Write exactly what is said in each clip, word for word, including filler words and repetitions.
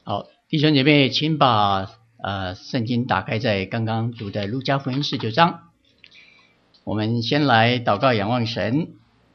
好，弟兄姐妹，请把呃圣经打开在刚刚读的路加福音十九章。我们先来祷告仰望神。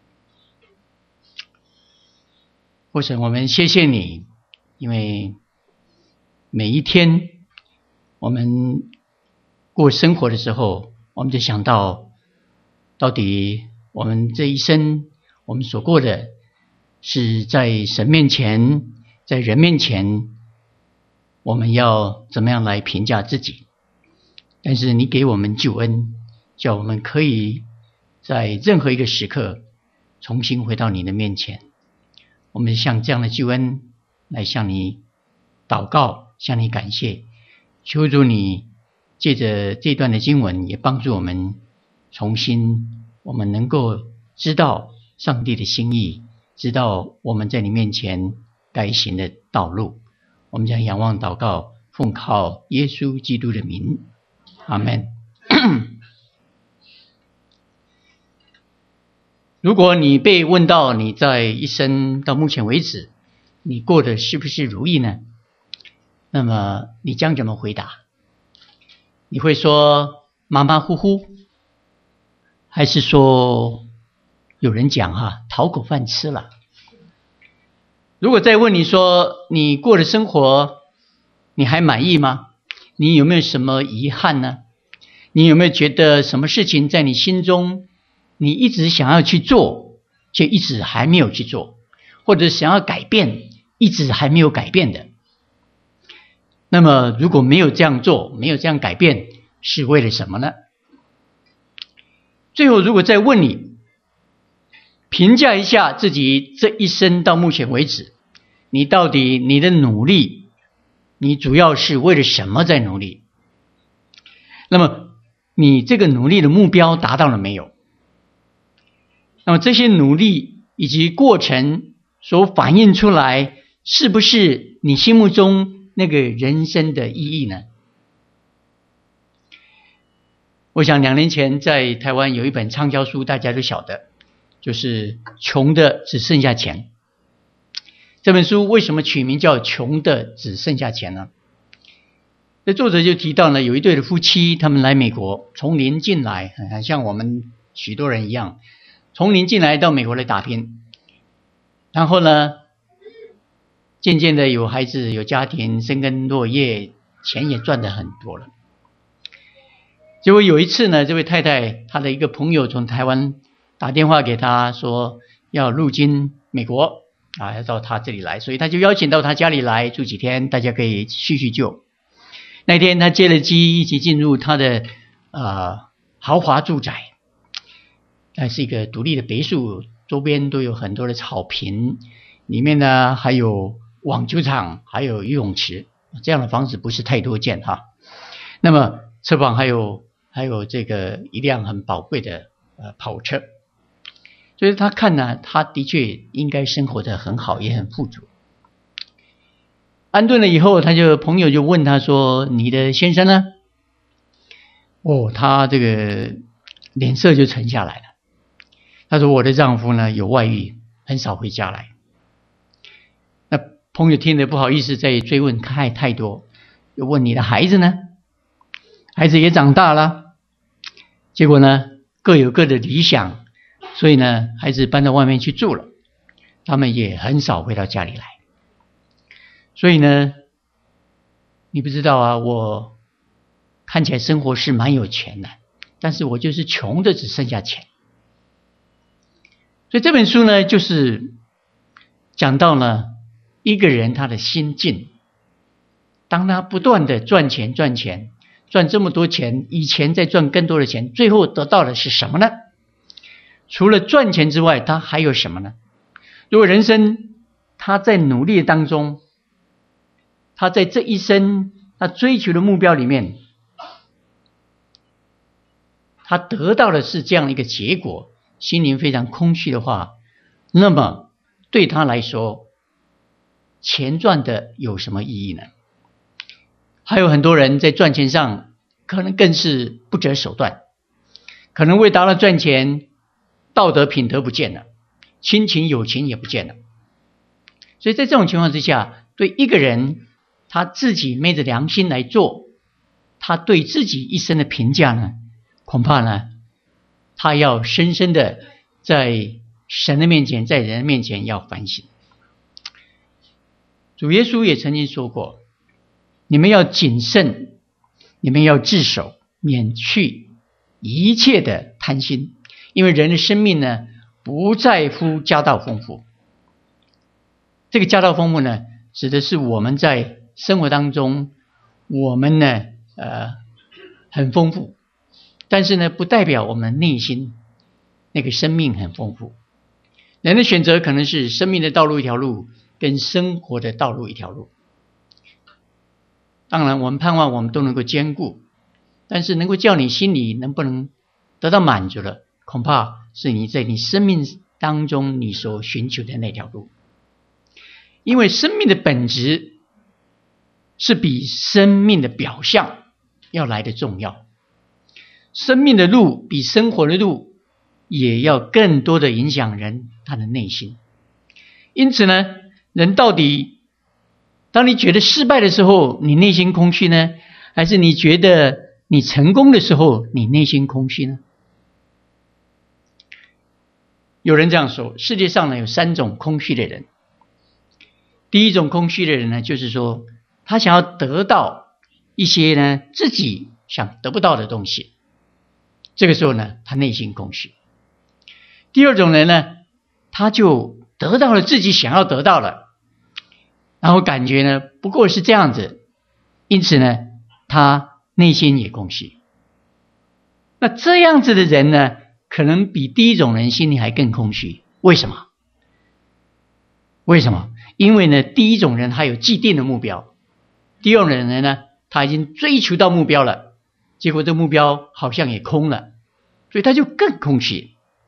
父神，我们谢谢你，因为每一天我们过生活的时候，我们就想到到底我们这一生我们所过的是在神面前，在人面前，我们要怎么样来评价自己。但是你给我们救恩，叫我们可以在任何一个时刻重新回到你的面前。我们向这样的救恩来向你祷告，向你感谢，求主你借着这段的经文也帮助我们重新我们能够知道上帝的心意，知道我们在你面前该行的道路。我们将仰望祷告，奉靠耶稣基督的名，阿们。如果你被问到你在一生到目前为止你过得是不是如意呢？那么你将怎么回答？你会说马马虎虎，还是说有人讲哈讨口饭吃了？如果再问你说你过的生活你还满意吗？你有没有什么遗憾呢？你有没有觉得什么事情在你心中你一直想要去做，却一直还没有去做，或者想要改变，一直还没有改变的？那么如果没有这样做，没有这样改变，是为了什么呢？最后如果再问你，评价一下自己这一生到目前为止，你到底你的努力，你主要是为了什么在努力？那么你这个努力的目标达到了没有？那么这些努力以及过程所反映出来，是不是你心目中那个人生的意义呢？我想两年前在台湾有一本畅销书，大家都晓得，就是穷的只剩下钱。这本书为什么取名叫穷的只剩下钱呢？这作者就提到了有一对的夫妻，他们来美国，从零进来，像我们许多人一样，从零进来到美国来打拼，然后呢渐渐的有孩子有家庭，生根落叶，钱也赚得很多了。结果有一次呢，这位太太她的一个朋友从台湾打电话给她说要入京美国啊，要到她这里来，所以她就邀请到她家里来住几天，大家可以叙叙旧。那天她接了机一起进入她的呃豪华住宅，那是一个独立的别墅，周边都有很多的草坪，里面呢还有网球场，还有游泳池，这样的房子不是太多见哈。那么车旁还有还有这个一辆很宝贵的呃跑车，所以他看呢，他的确应该生活得很好，也很富足。安顿了以后，他就朋友就问他说：“你的先生呢？”哦，他这个脸色就沉下来了。他说：“我的丈夫呢有外遇，很少回家来。”那朋友听得不好意思再追问太太多，又问：“你的孩子呢？孩子也长大了。”结果呢各有各的理想，所以呢孩子搬到外面去住了，他们也很少回到家里来。所以呢你不知道啊，我看起来生活是蛮有钱的，但是我就是穷的只剩下钱。所以这本书呢就是讲到了一个人他的心境，当他不断的赚钱赚钱赚这么多钱，以前再赚更多的钱，最后得到的是什么呢？除了赚钱之外，他还有什么呢？如果人生他在努力当中，他在这一生他追求的目标里面，他得到的是这样一个结果，心灵非常空虚的话，那么对他来说，钱赚的有什么意义呢？还有很多人在赚钱上可能更是不择手段，可能为达到赚钱，道德品德不见了，亲情友情也不见了。所以在这种情况之下，对一个人他自己昧着良心来做，他对自己一生的评价呢，恐怕呢，他要深深的在神的面前，在人的面前要反省。主耶稣也曾经说过，你们要谨慎，你们要自守，免去一切的贪心，因为人的生命呢，不在乎家道丰富。这个家道丰富呢，指的是我们在生活当中，我们呢，呃，很丰富，但是呢，不代表我们内心那个生命很丰富。人的选择可能是生命的道路一条路，跟生活的道路一条路。当然，我们盼望我们都能够兼顾，但是能够叫你心里能不能得到满足了，恐怕是你在你生命当中你所寻求的那条路。因为生命的本质是比生命的表象要来得重要，生命的路比生活的路也要更多的影响人他的内心。因此呢，人到底当你觉得失败的时候，你内心空虚呢，还是你觉得你成功的时候，你内心空虚呢？有人这样说，世界上呢有三种空虚的人。第一种空虚的人呢，就是说他想要得到一些呢自己想得不到的东西，这个时候呢他内心空虚。第二种人呢，他就得到了自己想要得到了，然后感觉呢不过是这样子，因此呢他内心也空虚。那这样子的人呢，可能比第一种人心里还更空虚。为什么？为什么？因为呢，第一种人他有既定的目标，第二种人呢，他已经追求到目标了，结果这目标好像也空了，所以他就更空虚。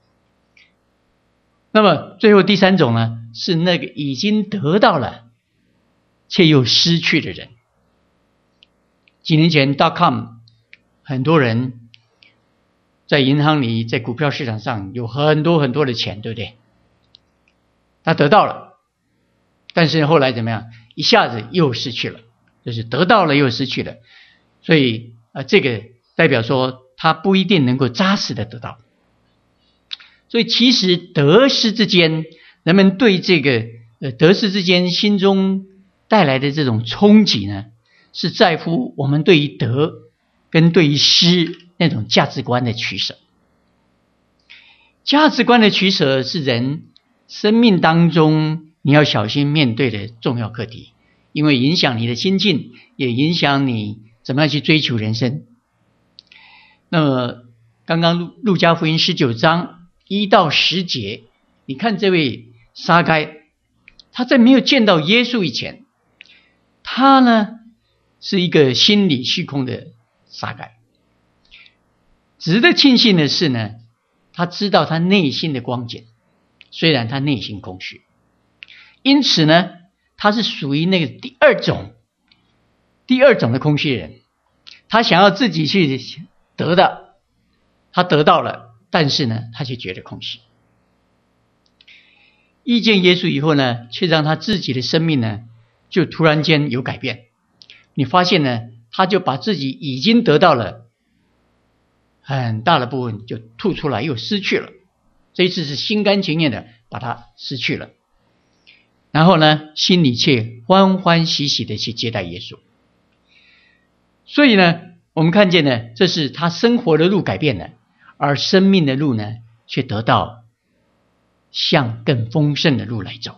那么最后第三种呢，是那个已经得到了却又失去的人。几年前 .com 很多人在银行里，在股票市场上有很多很多的钱，对不对？他得到了，但是后来怎么样？一下子又失去了，就是得到了又失去了。所以呃，这个代表说他不一定能够扎实的得到。所以其实得失之间，人们对这个呃得失之间心中带来的这种冲击呢，是在乎我们对于得跟对于失那种价值观的取舍。价值观的取舍是人生命当中你要小心面对的重要课题，因为影响你的心境，也影响你怎么样去追求人生。那么刚刚路加福音十九章一到十节，你看这位撒该，他在没有见到耶稣以前，他呢是一个心理虚空的撒该。值得庆幸的是呢，他知道他内心的光景，虽然他内心空虚，因此呢，他是属于那个第二种第二种的空虚人。他想要自己去得到，他得到了，但是呢他却觉得空虚。遇见耶稣以后呢，却让他自己的生命呢就突然间有改变。你发现呢，他就把自己已经得到了很大的部分就吐出来，又失去了。这一次是心甘情愿的把它失去了，然后呢心里却欢欢喜喜的去接待耶稣。所以呢我们看见呢，这是他生活的路改变了，而生命的路呢却得到向更丰盛的路来走。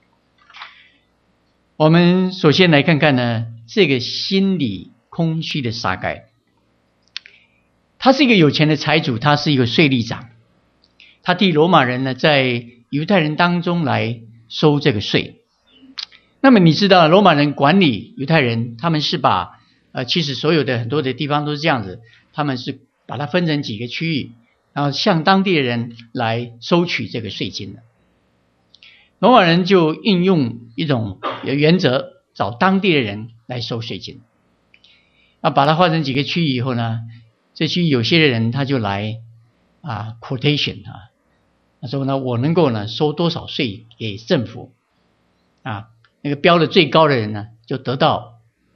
我们首先来看看呢，这个心里空虚的撒该，他是一个有钱的财主，他是一个税吏长，他替罗马人呢在犹太人当中来收这个税。那么你知道罗马人管理犹太人，他们是把呃，其实所有的很多的地方都是这样子，他们是把它分成几个区域，然后向当地的人来收取这个税金的。罗马人就运用一种原则，找当地的人来收税金。那把它划成几个区域以后呢，这区域有些人他就来啊 quotation 啊，他说呢，我能够呢收多少税给政府啊，那个标的最高的人呢就得到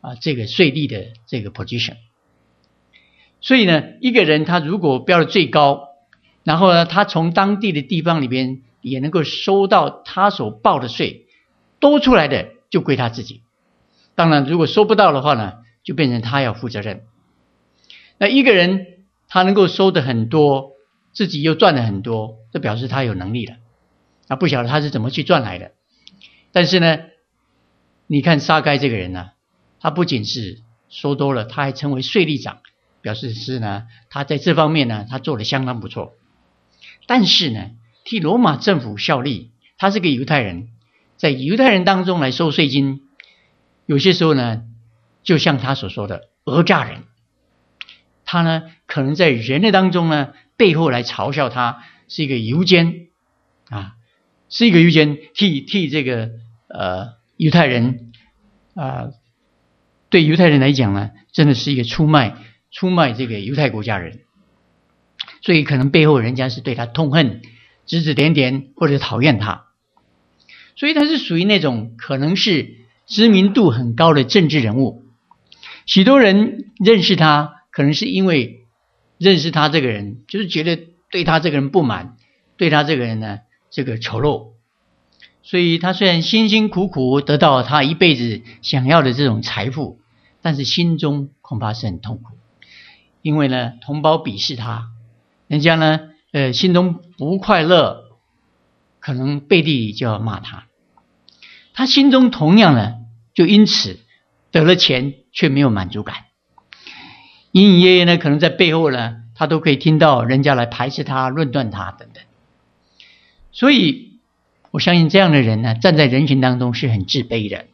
啊这个税吏的这个 position。所以呢，一个人他如果标的最高，然后呢，他从当地的地方里边也能够收到他所报的税，多出来的就归他自己。当然，如果收不到的话呢，就变成他要负责任。那一个人他能够收的很多，自己又赚了很多，这表示他有能力了。啊，不晓得他是怎么去赚来的。但是呢，你看撒该这个人呢，他不仅是收多了，他还成为税吏长，表示是呢，他在这方面呢，他做得相当不错。但是呢，替罗马政府效力，他是个犹太人，在犹太人当中来收税金，有些时候呢，就像他所说的讹诈人。他呢，可能在人的当中呢，背后来嘲笑他是一个犹奸啊，是一个犹奸，替替这个呃犹太人啊、呃，对犹太人来讲呢，真的是一个出卖出卖这个犹太国家人，所以可能背后人家是对他痛恨、指指点点或者讨厌他，所以他是属于那种可能是知名度很高的政治人物，许多人认识他。可能是因为认识他这个人，就是觉得对他这个人不满，对他这个人呢，这个丑陋。所以他虽然辛辛苦苦得到他一辈子想要的这种财富，但是心中恐怕是很痛苦。因为呢，同胞鄙视他，人家呢，呃，心中不快乐，可能背地里就要骂他。他心中同样呢，就因此得了钱，却没有满足感。隐隐约约呢，可能在背后呢，他都可以听到人家来排斥他、论断他等等。所以，我相信这样的人呢，站在人群当中是很自卑的。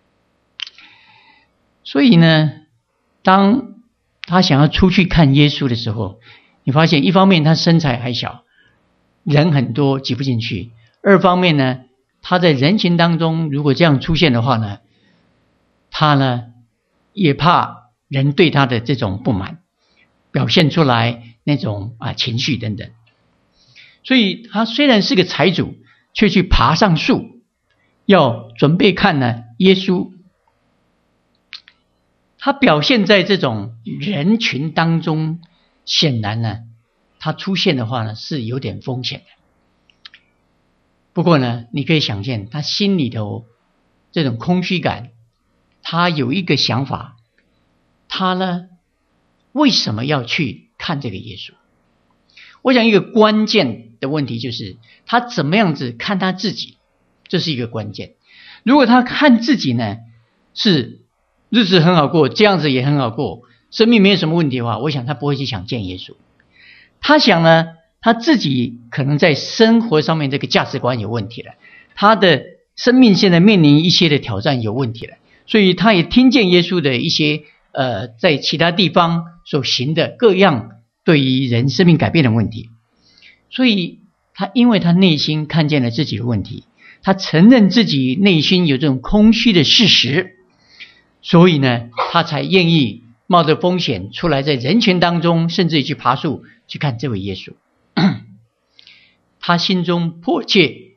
所以呢，当他想要出去看耶稣的时候，你发现一方面他身材还小，人很多挤不进去；二方面呢，他在人群当中如果这样出现的话呢，他呢也怕人对他的这种不满表现出来那种啊情绪等等，所以他虽然是个财主，却去爬上树，要准备看呢耶稣。他表现在这种人群当中，显然呢，他出现的话呢是有点风险的。不过呢，你可以想见他心里头这种空虚感，他有一个想法。他呢，为什么要去看这个耶稣？我想一个关键的问题就是，他怎么样子看他自己，这是一个关键。如果他看自己呢，是日子很好过，这样子也很好过，生命没有什么问题的话，我想他不会去想见耶稣。他想呢，他自己可能在生活上面这个价值观有问题了，他的生命现在面临一些的挑战有问题了，所以他也听见耶稣的一些呃，在其他地方所行的各样对于人生命改变的问题，所以他因为他内心看见了自己的问题，他承认自己内心有这种空虚的事实，所以呢，他才愿意冒着风险出来在人群当中，甚至于去爬树去看这位耶稣。他心中迫切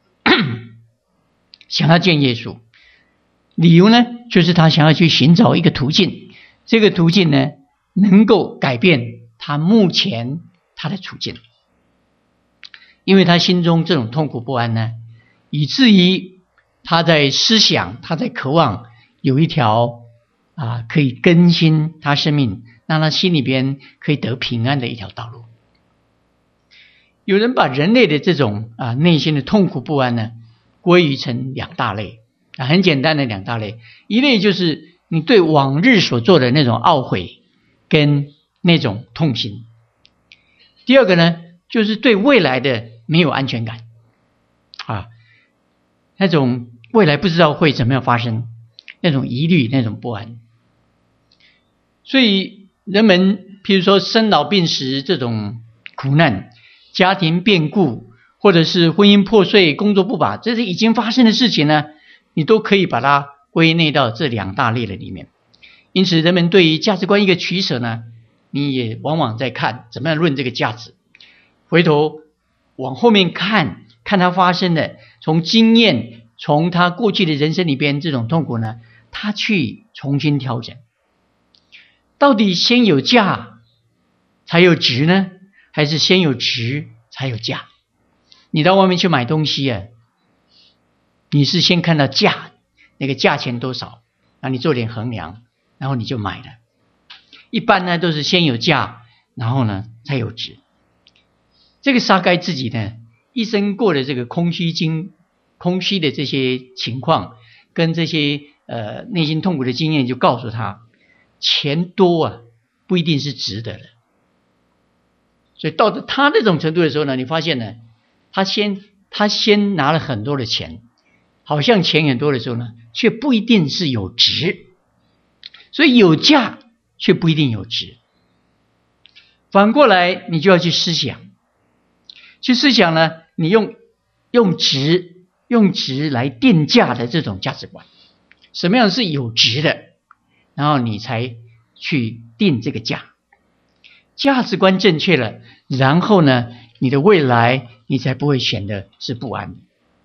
想要见耶稣，理由呢，就是他想要去寻找一个途径。这个途径呢，能够改变他目前他的处境，因为他心中这种痛苦不安呢，以至于他在思想，他在渴望有一条啊可以更新他生命，让他心里边可以得平安的一条道路。有人把人类的这种啊内心的痛苦不安呢，归于成两大类啊，很简单的两大类，一类就是你对往日所做的那种懊悔跟那种痛心。第二个呢，就是对未来的没有安全感啊，那种未来不知道会怎么样发生，那种疑虑，那种不安。所以人们譬如说生老病死这种苦难，家庭变故，或者是婚姻破碎，工作不保，这是已经发生的事情呢，你都可以把它归类到这两大类的里面。因此人们对于价值观一个取舍呢，你也往往在看怎么样论这个价值，回头往后面看看他发生的，从经验，从他过去的人生里边这种痛苦呢，他去重新调整。到底先有价才有值呢，还是先有值才有价？你到外面去买东西啊，你是先看到价，那个价钱多少，然后你做点衡量，然后你就买了。一般呢都是先有价，然后呢才有值。这个撒该自己呢，一生过的这个空虚经、空虚的这些情况，跟这些呃内心痛苦的经验，就告诉他，钱多啊，不一定是值得的。所以到了他这种程度的时候呢，你发现呢，他先他先拿了很多的钱，好像钱很多的时候呢，却不一定是有值。所以有价却不一定有值。反过来，你就要去思想，去思想呢，你用用值用值来定价的这种价值观，什么样是有值的，然后你才去定这个价。价值观正确了，然后呢，你的未来你才不会显得是不安。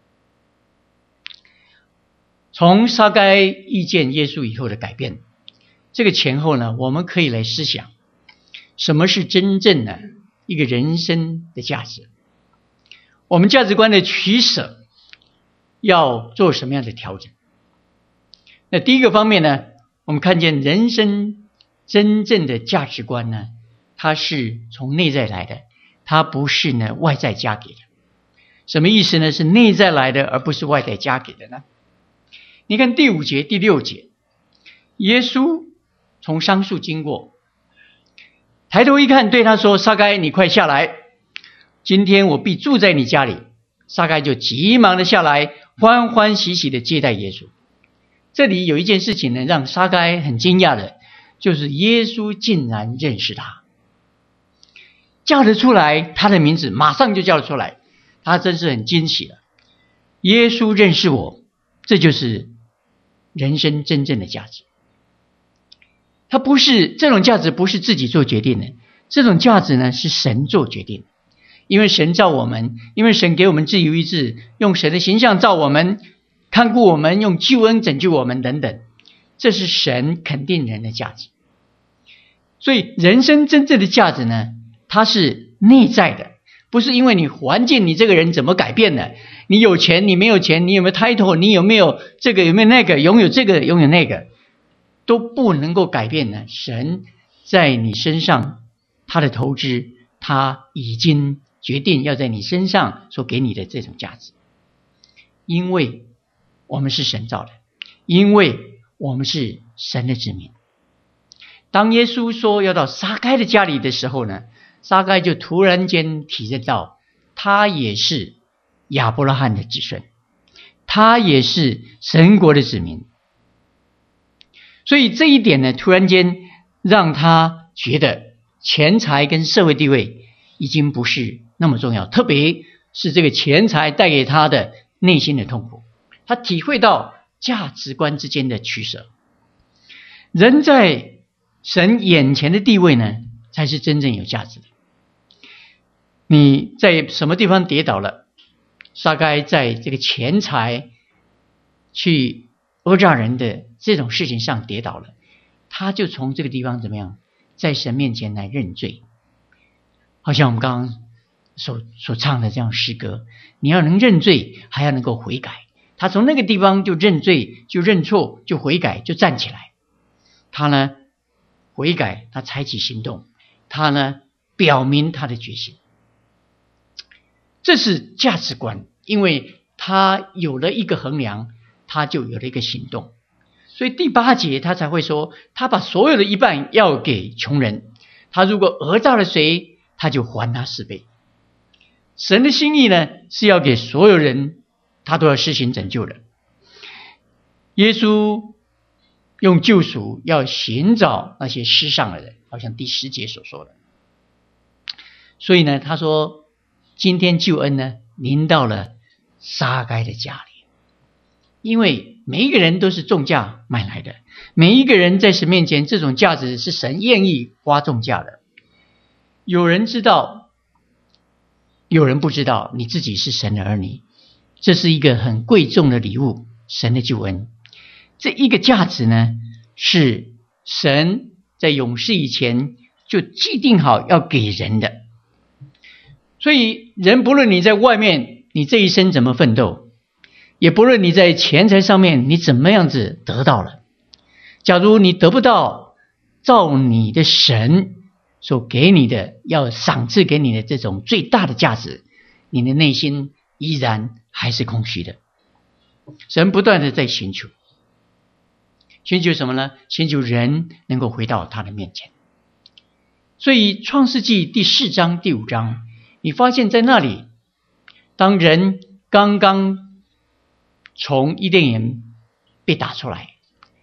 从撒该遇见耶稣以后的改变，这个前后呢，我们可以来思想，什么是真正的一个人生的价值？我们价值观的取舍要做什么样的调整？那第一个方面呢，我们看见人生真正的价值观呢，它是从内在来的，它不是呢外在加给的。什么意思呢？是内在来的，而不是外在加给的呢？你看第五节、第六节，耶稣从桑树经过，抬头一看，对他说：撒该，你快下来，今天我必住在你家里。撒该就急忙的下来，欢欢喜喜的接待耶稣。这里有一件事情呢，让撒该很惊讶的，就是耶稣竟然认识他，叫得出来他的名字，马上就叫得出来，他真是很惊喜了。耶稣认识我，这就是人生真正的价值。它不是这种价值，不是自己做决定的，这种价值呢是神做决定的。因为神造我们，因为神给我们自由意志，用神的形象造我们，看顾我们，用救恩拯救我们等等，这是神肯定人的价值。所以人生真正的价值呢，它是内在的，不是因为你环境，你这个人怎么改变的，你有钱你没有钱，你有没有 title， 你有没有这个有没有那个，拥有这个拥有那个，都不能够改变呢神在你身上他的投资，他已经决定要在你身上所给你的这种价值。因为我们是神造的，因为我们是神的子民。当耶稣说要到撒该的家里的时候呢，撒该就突然间体认到，他也是亚伯拉罕的子孙，他也是神国的子民。所以这一点呢，突然间让他觉得钱财跟社会地位已经不是那么重要，特别是这个钱财带给他的内心的痛苦，他体会到价值观之间的取舍。人在神眼前的地位呢，才是真正有价值的。你在什么地方跌倒了，撒该在这个钱财去讹诈人的这种事情上跌倒了，他就从这个地方怎么样，在神面前来认罪。好像我们刚刚所所唱的这样诗歌，你要能认罪，还要能够悔改。他从那个地方就认罪，就认错，就悔改，就站起来。他呢悔改，他采取行动，他呢表明他的决心。这是价值观，因为他有了一个衡量，他就有了一个行动。所以第八节他才会说，他把所有的一半要给穷人，他如果讹诈了谁，他就还他四倍。神的心意呢，是要给所有人，他都要施行拯救的。耶稣用救赎要寻找那些失丧的人，好像第十节所说的。所以呢，他说今天救恩呢临到了撒该的家里，因为每一个人都是重价买来的，每一个人在神面前，这种价值是神愿意花重价的。有人知道，有人不知道，你自己是神的儿女，这是一个很贵重的礼物，神的救恩。这一个价值呢， 是神在永世以前就既定好要给人的。所以人不论你在外面你这一生怎么奋斗，也不论你在钱财上面你怎么样子得到了，假如你得不到照你的神所给你的要赏赐给你的这种最大的价值，你的内心依然还是空虚的。神不断的在寻求，寻求什么呢？寻求人能够回到他的面前。所以创世纪第四章第五章，你发现在那里，当人刚刚从伊甸园被打出来，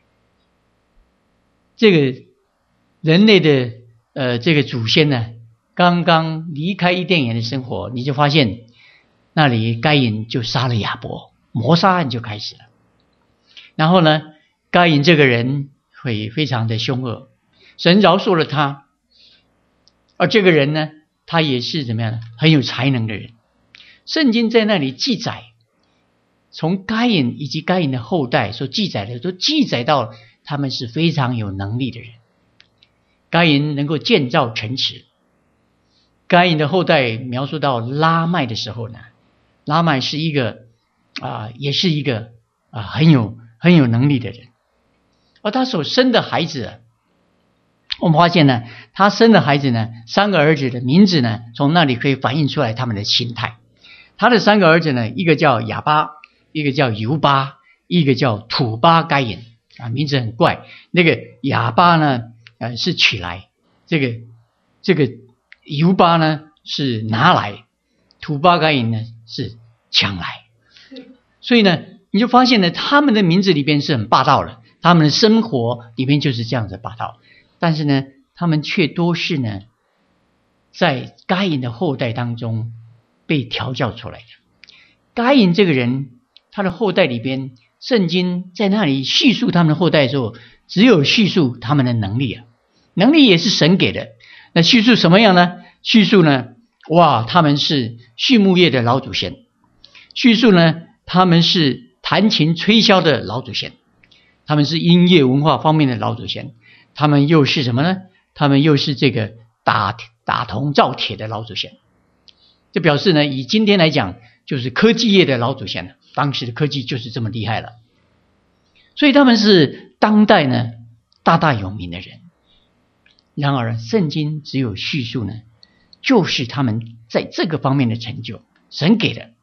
这个人类的呃这个祖先呢，刚刚离开伊甸园的生活，你就发现那里该隐就杀了亚伯，谋杀案就开始了。然后呢，该隐这个人会非常的凶恶，神饶恕了他，而这个人呢，他也是怎么样，很有才能的人。圣经在那里记载，从该隐以及该隐的后代所记载的，都记载到他们是非常有能力的人。该隐能够建造城池，该隐的后代描述到拉麦的时候呢，拉麦是一个啊、呃，也是一个啊、呃、很有很有能力的人。而他所生的孩子，我们发现呢，他生的孩子呢，三个儿子的名字呢，从那里可以反映出来他们的心态。他的三个儿子呢，一个叫亚巴，一个叫犹巴，一个叫土巴该隐啊，名字很怪。那个亚巴呢，呃，是取来；这个这个犹巴呢是拿来，土巴该隐呢是抢来。所以呢，你就发现呢，他们的名字里边是很霸道的，他们的生活里面就是这样子霸道。但是呢，他们却多是呢，在该隐的后代当中被调教出来的。该隐这个人，他的后代里边，圣经在那里叙述他们的后代的时候，只有叙述他们的能力啊，能力也是神给的。那叙述什么样呢？叙述呢，哇，他们是畜牧业的老祖先；叙述呢，他们是弹琴吹箫的老祖先；他们是音乐文化方面的老祖先；他们又是什么呢？他们又是这个打打铜造铁的老祖先。这表示呢，以今天来讲，就是科技业的老祖先了。当时的科技就是这么厉害了，所以他们是当代呢大大有名的人。然而圣经只有叙述呢，就是他们在这个方面的成就，神给的。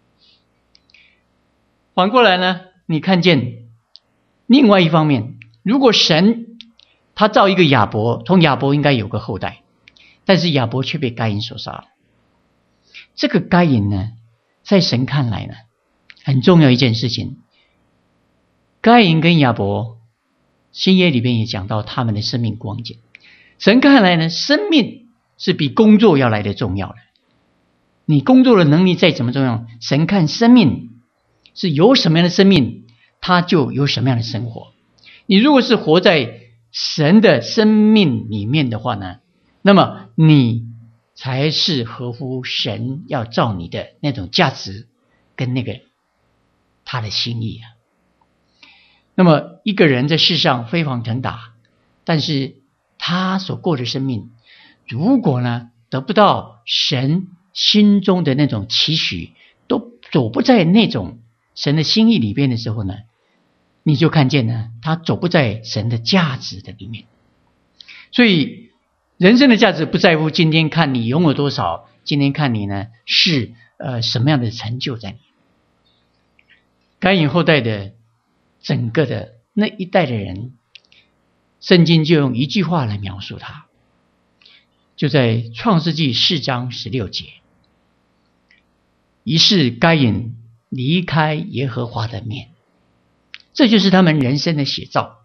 反过来呢，你看见另外一方面，如果神他造一个亚伯，从亚伯应该有个后代，但是亚伯却被该隐所杀了。这个该隐呢，在神看来呢，很重要一件事情。该隐跟亚伯，新约里边也讲到他们的生命光景。神看来呢，生命是比工作要来的重要的。你工作的能力再怎么重要，神看生命是有什么样的生命，他就有什么样的生活。你如果是活在神的生命里面的话呢，那么你才是合乎神要造你的那种价值跟那个他的心意啊。那么一个人在世上飞黄腾达，但是他所过的生命，如果呢得不到神心中的那种期许，都走不在那种神的心意里边的时候呢，你就看见呢，他走不在神的价值的里面。所以人生的价值不在乎今天看你拥有多少，今天看你呢是呃什么样的成就在你。该隐后代的整个的那一代的人，圣经就用一句话来描述他，就在创世纪四章十六节。于是该隐离开耶和华的面，这就是他们人生的写照。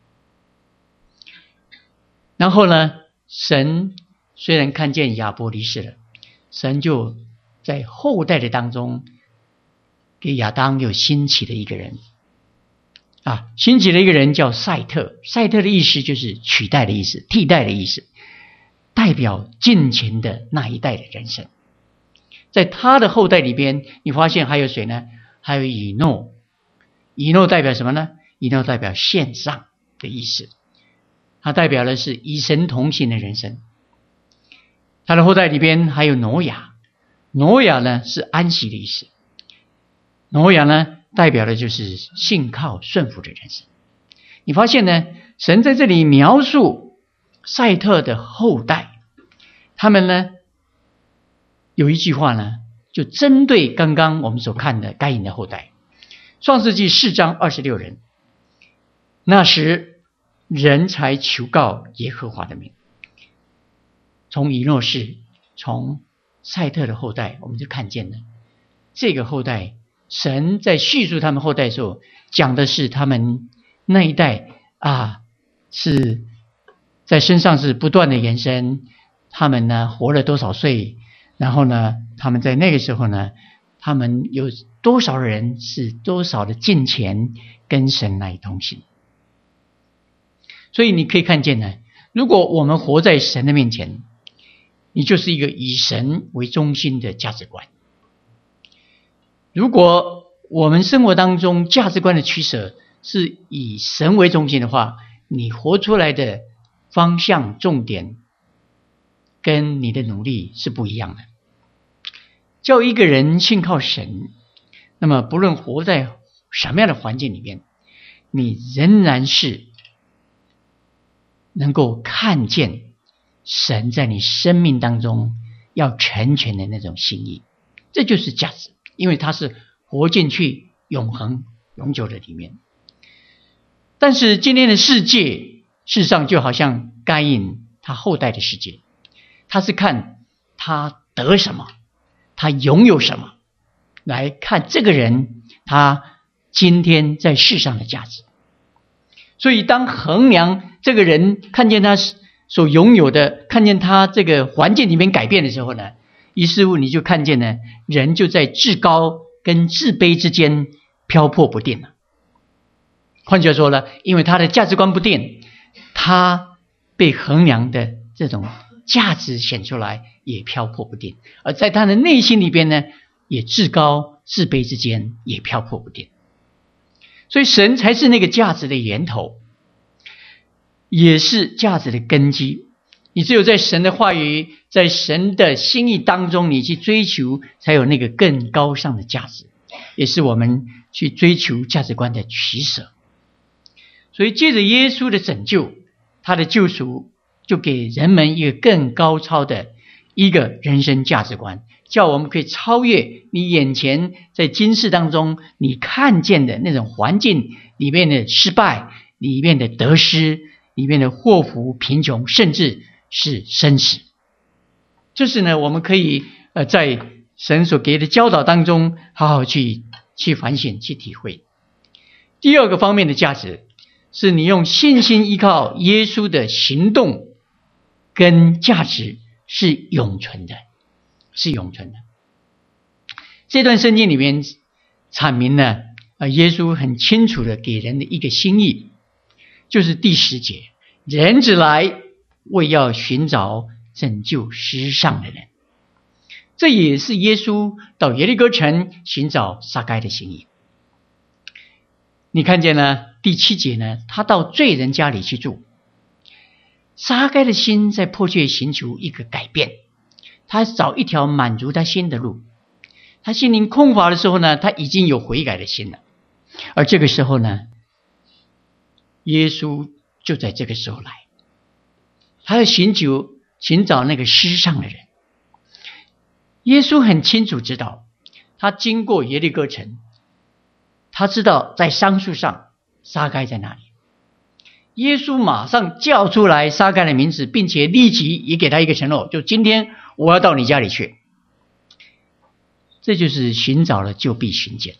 然后呢，神虽然看见亚伯离世了，神就在后代的当中给亚当有兴起的一个人啊，兴起的一个人叫赛特。赛特的意思就是取代的意思，替代的意思，代表近前的那一代的人生。在他的后代里边，你发现还有谁呢？还有以诺。以诺代表什么呢？以诺代表献上。 的意思，它代表的是与神同行的人生。他的后代里边还有挪亚，挪亚呢是安息的意思，挪亚呢代表的就是信靠顺服的人生。你发现呢，神在这里描述赛特的后代，他们呢有一句话呢，就针对刚刚我们所看的该隐的后代。创世纪四章二十六人，那时人才求告耶和华的名。从以诺士，从赛特的后代，我们就看见了这个后代，神在叙述他们后代的时候，讲的是他们那一代啊，是在身上是不断的延伸，他们呢活了多少岁，然后呢他们在那个时候呢，他们有多少人是多少的敬虔跟神来同行。所以你可以看见呢，如果我们活在神的面前，你就是一个以神为中心的价值观。如果我们生活当中价值观的取舍是以神为中心的话，你活出来的方向重点跟你的努力是不一样的。叫一个人信靠神，那么不论活在什么样的环境里面，你仍然是能够看见神在你生命当中要成全的那种心意，这就是价值，因为它是活进去永恒永久的里面。但是今天的世界事实上就好像该隐他后代的世界，他是看他得什么，他拥有什么，来看这个人他今天在世上的价值。所以当衡量这个人，看见他所拥有的，看见他这个环境里面改变的时候呢，于是乎你就看见呢，人就在至高跟自卑之间漂泊不定了。换句话说呢，因为他的价值观不定，他被衡量的这种价值显出来也漂泊不定，而在他的内心里边呢，也至高自卑之间也漂泊不定。所以神才是那个价值的源头，也是价值的根基。你只有在神的话语，在神的心意当中，你去追求，才有那个更高尚的价值，也是我们去追求价值观的取舍。所以借着耶稣的拯救，他的救赎，就给人们一个更高超的一个人生价值观，叫我们可以超越你眼前在今世当中你看见的那种环境里面的失败，里面的得失，里面的祸福贫穷，甚至是生死。这是呢，我们可以呃在神所给的教导当中好好去去反省去体会。第二个方面的价值，是你用信心依靠耶稣的行动跟价值是永存的，是永存的。这段圣经里面阐明了呃耶稣很清楚的给人的一个心意，就是第十节，人子来为要寻找拯救失丧的人。这也是耶稣到耶利哥城寻找撒该的心意。你看见了第七节呢，他到罪人家里去住。撒该的心在迫切寻求一个改变，他找一条满足他心的路。他心灵空乏的时候呢，他已经有悔改的心了。而这个时候呢，耶稣就在这个时候来，他要寻求寻找那个失丧的人。耶稣很清楚知道，他经过耶利哥城，他知道在桑树上撒该在那里。耶稣马上叫出来撒该的名字，并且立即也给他一个承诺，就今天我要到你家里去。这就是寻找了就必寻见。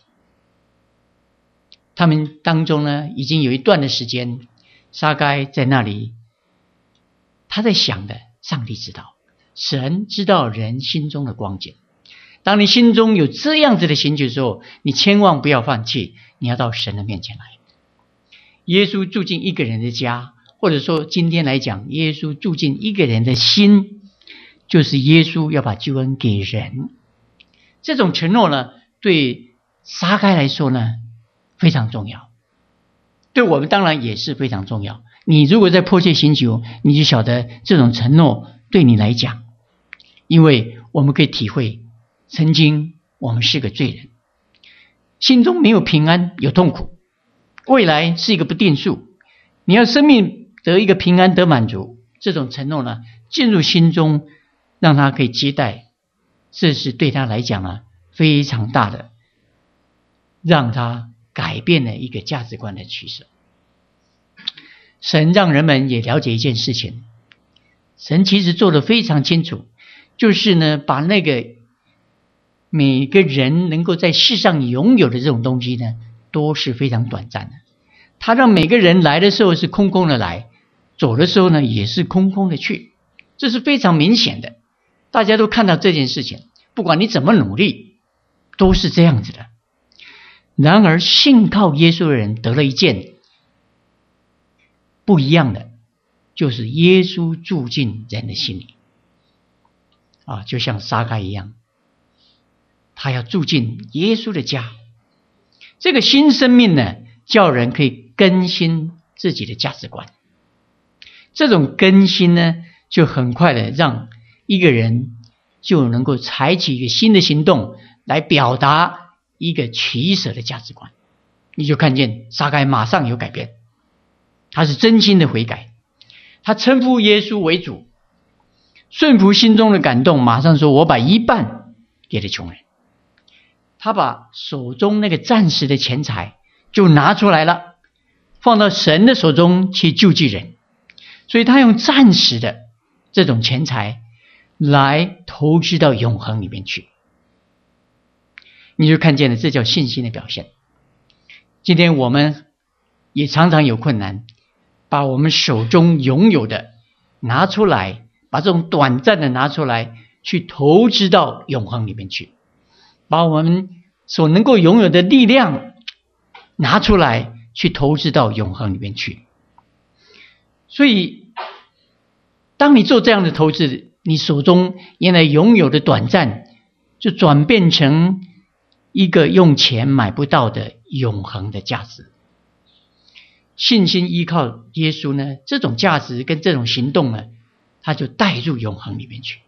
他们当中呢，已经有一段的时间，撒该在那里，他在想的，上帝知道，神知道人心中的光景。当你心中有这样子的寻求的时候，你千万不要放弃，你要到神的面前来。耶稣住进一个人的家，或者说今天来讲，耶稣住进一个人的心，就是耶稣要把救恩给人。这种承诺呢，对撒该来说呢非常重要。 对我们当然也是非常重要。你如果在迫切寻求，你就晓得这种承诺对你来讲，因为我们可以体会，曾经我们是个罪人，心中没有平安，有痛苦，未来是一个不定数。你要生命得一个平安，得满足，这种承诺呢，进入心中，让他可以接待，这是对他来讲啊非常大的，让他改变了一个价值观的取舍。神让人们也了解一件事情，神其实做得非常清楚，就是呢，把那个每个人能够在世上拥有的这种东西呢，都是非常短暂的。他让每个人来的时候是空空的来，走的时候呢也是空空的去，这是非常明显的。大家都看到这件事情，不管你怎么努力，都是这样子的。然而信靠耶稣的人得了一件不一样的，就是耶稣住进人的心里啊，就像撒该一样，他要住进耶稣的家。这个新生命呢，叫人可以更新自己的价值观。这种更新呢，就很快的让一个人就能够采取一个新的行动来表达一个取舍的价值观。你就看见撒该马上有改变，他是真心的悔改，他称呼耶稣为主，顺服心中的感动，马上说我把一半给了穷人。他把手中那个暂时的钱财就拿出来了，放到神的手中去救济人。所以他用暂时的这种钱财来投资到永恒里面去。你就看见了，这叫信心的表现。今天我们也常常有困难，把我们手中拥有的拿出来，把这种短暂的拿出来去投资到永恒里面去，把我们所能够拥有的力量拿出来去投资到永恒里面去。所以当你做这样的投资，你手中原来拥有的短暂就转变成一个用钱买不到的永恒的价值。信心依靠耶稣呢，这种价值跟这种行动呢，它就带入永恒里面去。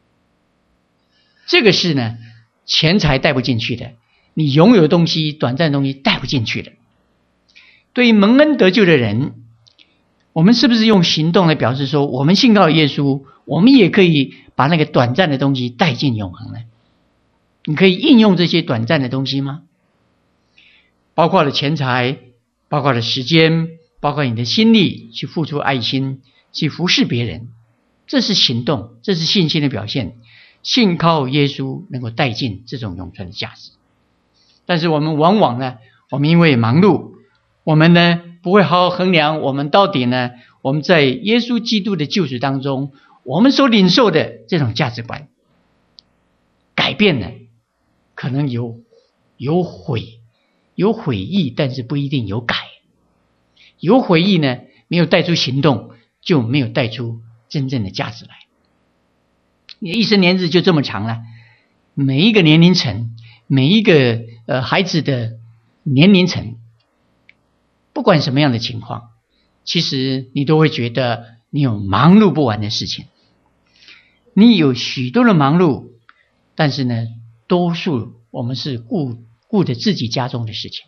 这个是呢，钱财带不进去的，你拥有的东西，短暂的东西带不进去的。对于蒙恩得救的人，我们是不是用行动来表示说，我们信靠耶稣，我们也可以把那个短暂的东西带进永恒呢？你可以应用这些短暂的东西吗？包括了钱财，包括了时间，包括你的心力，去付出爱心，去服侍别人，这是行动，这是信心的表现。信靠耶稣能够带进这种永存的价值。但是我们往往呢，我们因为忙碌，我们呢不会好好衡量我们到底呢，我们在耶稣基督的救赎当中，我们所领受的这种价值观改变了，可能有有悔有悔意，但是不一定有改。有悔意呢，没有带出行动，就没有带出真正的价值来。你的一生年日就这么长了，每一个年龄层，每一个呃孩子的年龄层，不管什么样的情况，其实你都会觉得你有忙碌不完的事情。你有许多的忙碌，但是呢，多数我们是顾顾着自己家中的事情，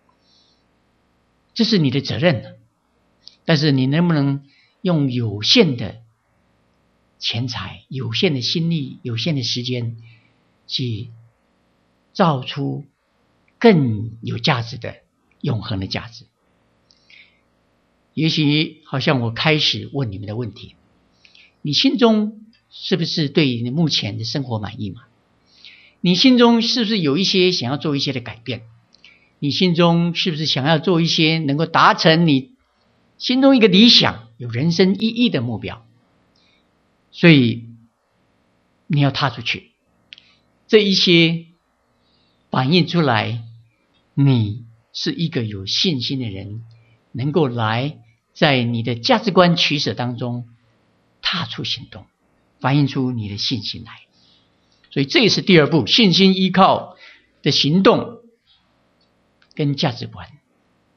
这是你的责任。但是你能不能用有限的钱财、有限的心力、有限的时间，去造出更有价值的永恒的价值？也许好像我开始问你们的问题，你心中是不是对你目前的生活满意吗？你心中是不是有一些想要做一些的改变？你心中是不是想要做一些能够达成你心中一个理想、有人生意义的目标？所以你要踏出去，这一些反映出来你是一个有信心的人，能够来在你的价值观取舍当中踏出行动，反映出你的信心来。所以这也是第二步，信心依靠的行动跟价值观。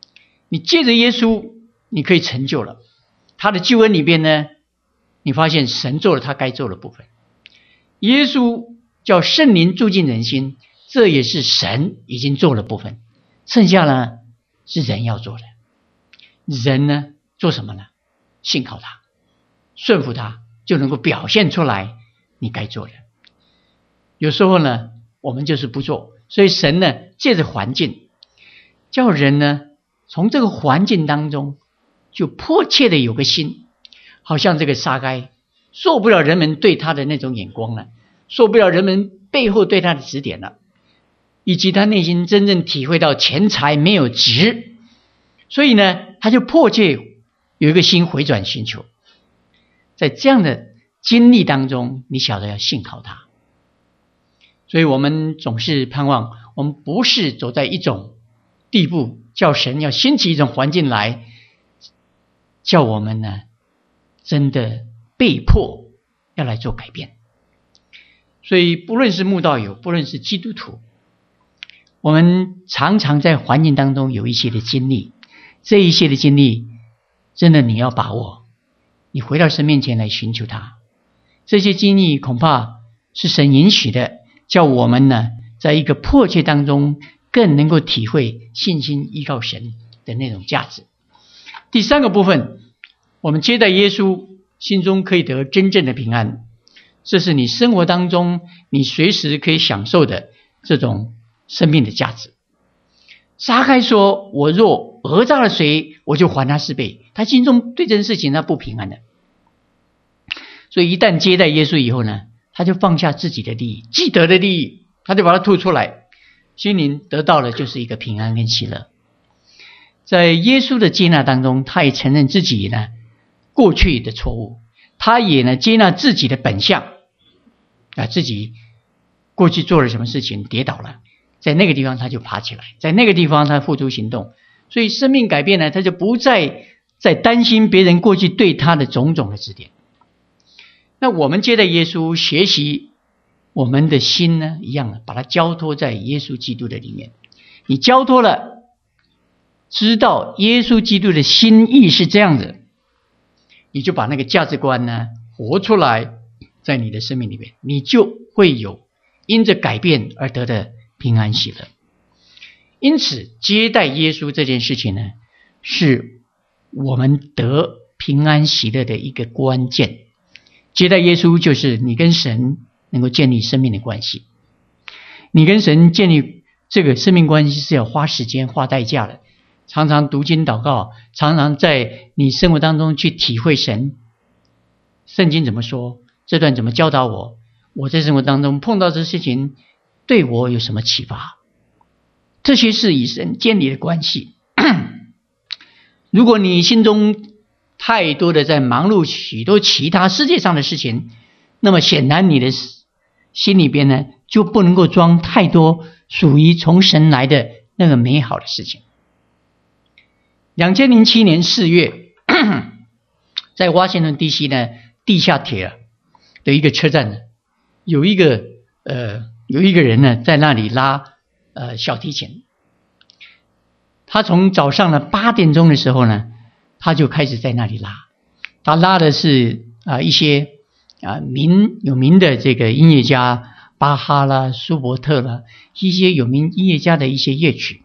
你借着耶稣，你可以成就了他的救恩里边呢，你发现神做了他该做的部分。耶稣叫圣灵住进人心，这也是神已经做的部分，剩下呢是人要做的。人呢做什么呢？信靠他，顺服他，就能够表现出来你该做的。有时候呢我们就是不做，所以神呢借着环境叫人呢从这个环境当中就迫切的有个心，好像这个撒该受不了人们对他的那种眼光了，受不了人们背后对他的指点了，以及他内心真正体会到钱财没有值，所以呢他就迫切有一个心回转寻求。在这样的经历当中，你晓得要信靠他。所以我们总是盼望，我们不是走在一种地步，叫神要兴起一种环境来叫我们呢真的被迫要来做改变。所以不论是慕道友，不论是基督徒，我们常常在环境当中有一些的经历，这一些的经历真的你要把握，你回到神面前来寻求他。这些经历恐怕是神允许的，叫我们呢在一个迫切当中更能够体会信心依靠神的那种价值。第三个部分，我们接待耶稣，心中可以得真正的平安，这是你生活当中你随时可以享受的这种生命的价值。撒该说，我若讹诈了谁，我就还他四倍。他心中对这件事情他不平安的，所以一旦接待耶稣以后呢，他就放下自己的利益，既得的利益他就把它吐出来，心灵得到的就是一个平安跟喜乐。在耶稣的接纳当中，他也承认自己呢过去的错误，他也呢接纳自己的本相啊，自己过去做了什么事情跌倒了，在那个地方他就爬起来，在那个地方他付诸行动。所以生命改变呢，他就不再再担心别人过去对他的种种的指点。那我们接待耶稣，学习我们的心呢一样的把它交托在耶稣基督的里面。你交托了，知道耶稣基督的心意是这样子，你就把那个价值观呢活出来，在你的生命里面，你就会有因着改变而得的平安喜乐。因此接待耶稣这件事情呢，是我们得平安喜乐的一个关键。接待耶稣就是你跟神能够建立生命的关系，你跟神建立这个生命关系是要花时间花代价的，常常读经祷告，常常在你生活当中去体会神。圣经怎么说，这段怎么教导我，我在生活当中碰到这事情对我有什么启发，这些是与神建立的关系。如果你心中太多的在忙碌许多其他世界上的事情，那么显然你的心里边呢就不能够装太多属于从神来的那个美好的事情。二零零七年四月，在华盛顿 D C 呢地下铁的一个车站呢，有一个呃有一个人呢在那里拉呃小提琴。他从早上的八点钟的时候呢，他就开始在那里拉。他拉的是啊、呃、一些啊名有名的这个音乐家，巴哈啦、舒伯特啦，一些有名音乐家的一些乐曲。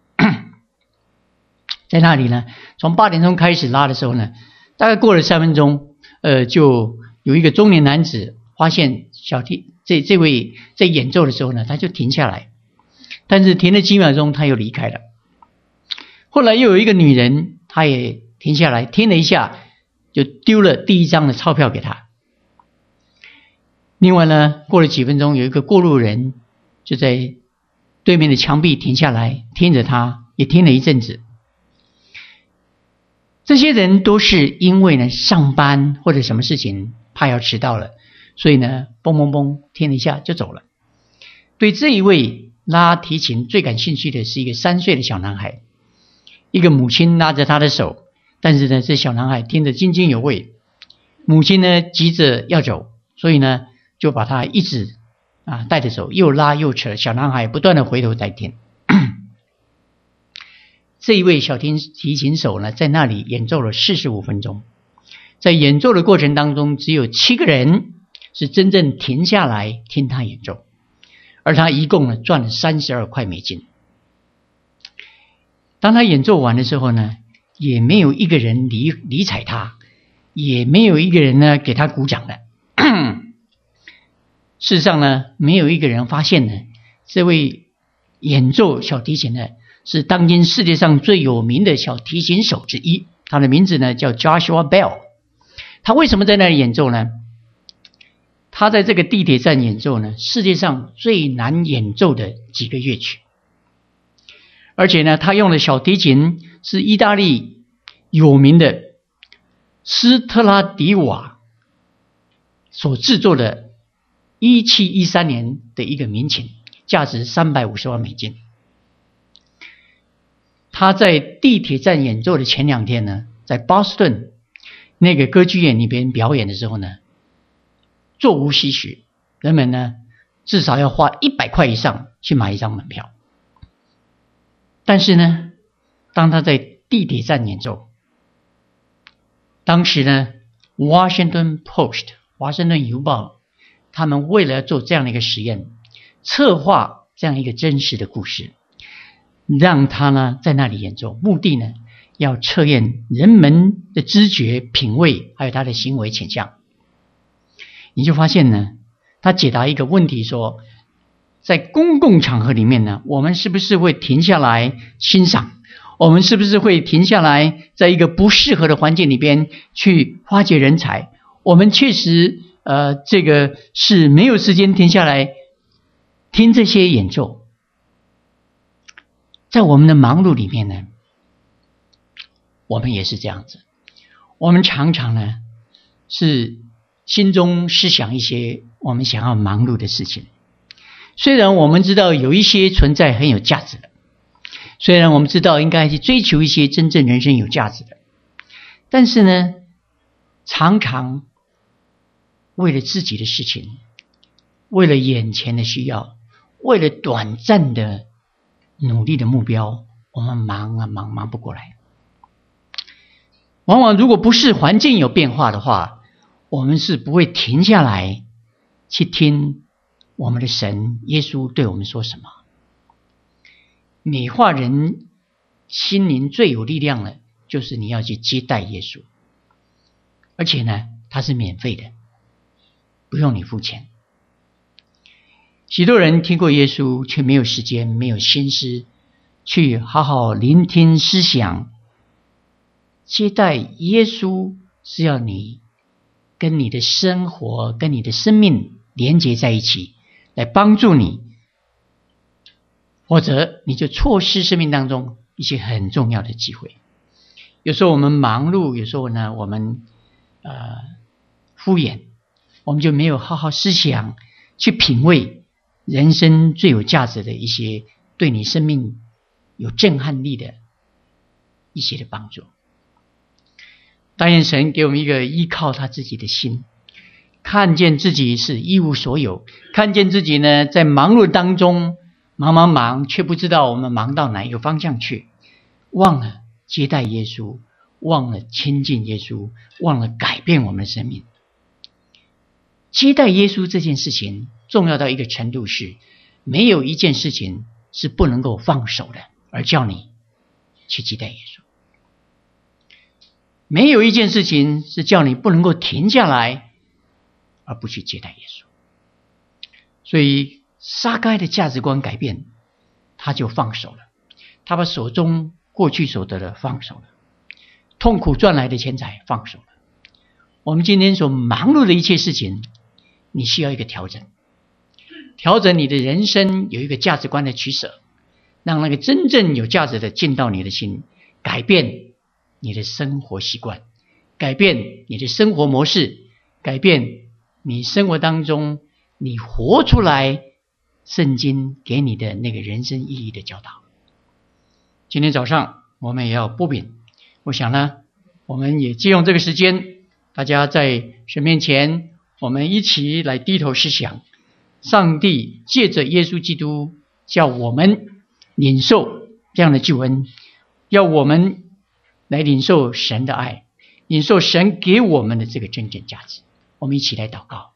在那里呢，从八点钟开始拉的时候呢，大概过了三分钟，呃，就有一个中年男子发现小提这这位在演奏的时候呢，他就停下来，但是停了几秒钟，他又离开了。后来又有一个女人，她也停下来，听了一下，就丢了第一张的钞票给他。另外呢，过了几分钟，有一个过路人就在对面的墙壁停下来，听着他，也听了一阵子。这些人都是因为呢上班或者什么事情怕要迟到了，所以呢嘣嘣嘣听了一下就走了。对这一位拉提琴最感兴趣的是一个三岁的小男孩，一个母亲拉着他的手，但是呢这小男孩听得津津有味，母亲呢急着要走，所以呢就把他一直啊带着走，又拉又扯，小男孩不断的回头在听。 这一位小提提琴手呢，在那里演奏了四十五分钟。在演奏的过程当中，只有七个人是真正停下来听他演奏，而他一共呢赚了三十二块美金。当他演奏完的时候呢，也没有一个人理理睬他，也没有一个人呢给他鼓掌的。事实上呢，没有一个人发现呢，这位演奏小提琴的是当今世界上最有名的小提琴手之一，他的名字呢叫 Joshua Bell。 他为什么在那里演奏呢？他在这个地铁站演奏呢，世界上最难演奏的几个乐曲，而且呢，他用的小提琴是意大利有名的斯特拉迪瓦所制作的一七一三年的一个民琴，价值三百五十万美金。他在地铁站演奏的前两天呢，在波士顿那个歌剧院里边表演的时候呢，座无虚席，人们呢至少要花一百块以上去买一张门票。但是呢，当他在地铁站演奏，当时呢 Washington Post 华盛顿邮报，他们为了做这样的一个实验，策划这样一个真实的故事，让他呢在那里演奏，目的呢要测验人们的知觉、品味还有他的行为倾向。你就发现呢，他解答一个问题说，在公共场合里面呢，我们是不是会停下来欣赏？我们是不是会停下来在一个不适合的环境里边去发掘人才？我们确实呃，这个是没有时间停下来听这些演奏。在我们的忙碌里面呢，我们也是这样子，我们常常呢是心中思想一些我们想要忙碌的事情。虽然我们知道有一些存在很有价值的，虽然我们知道应该去追求一些真正人生有价值的，但是呢，常常为了自己的事情，为了眼前的需要，为了短暂的努力的目标，我们忙啊忙忙不过来。往往如果不是环境有变化的话，我们是不会停下来去听我们的神耶稣对我们说什么。美化人心灵最有力量的，就是你要去接待耶稣，而且呢，它是免费的，不用你付钱。许多人听过耶稣，却没有时间，没有心思去好好聆听思想。接待耶稣是要你跟你的生活、跟你的生命连结在一起，来帮助你，或者你就错失生命当中一些很重要的机会。有时候我们忙碌，有时候呢我们呃敷衍，我们就没有好好思想，去品味人生最有价值的一些对你生命有震撼力的一些的帮助。但愿神给我们一个依靠他自己的心，看见自己是一无所有，看见自己呢在忙碌当中忙忙忙，却不知道我们忙到哪一个方向去，忘了接待耶稣，忘了亲近耶稣，忘了改变我们的生命。接待耶稣这件事情重要到一个程度，是没有一件事情是不能够放手的，而叫你去接待耶稣。没有一件事情是叫你不能够停下来而不去接待耶稣。所以撒该的价值观改变，他就放手了，他把手中过去所得的放手了，痛苦赚来的钱财放手了。我们今天所忙碌的一切事情，你需要一个调整，调整你的人生，有一个价值观的取舍，让那个真正有价值的进到你的心，改变你的生活习惯，改变你的生活模式，改变你生活当中你活出来圣经给你的那个人生意义的教导。今天早上我们也要擘饼，我想呢，我们也借用这个时间，大家在神面前，我们一起来低头思想，上帝借着耶稣基督叫我们领受这样的救恩， 要我们来领受神的爱，领受神给我们的这个真正价值。我们一起来祷告。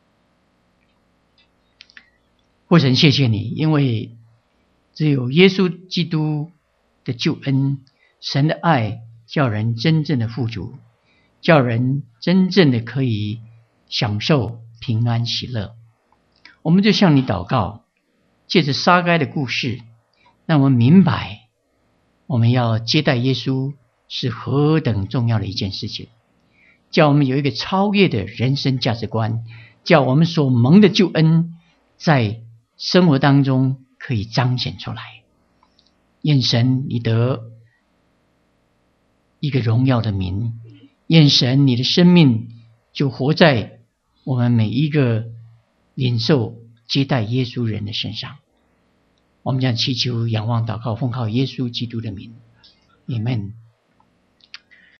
父神，谢谢你，因为只有耶稣基督的救恩，神的爱叫人真正的富足，叫人真正的可以享受平安喜乐。我们就向你祷告，借着撒该的故事，让我们明白我们要接待耶稣是何等重要的一件事情，叫我们有一个超越的人生价值观，叫我们所蒙的救恩在生活当中可以彰显出来。愿神你得一个荣耀的名，愿神你的生命就活在我们每一个领受接待耶稣人的身上。我们将祈求仰望祷告，奉靠耶稣基督的名，阿们。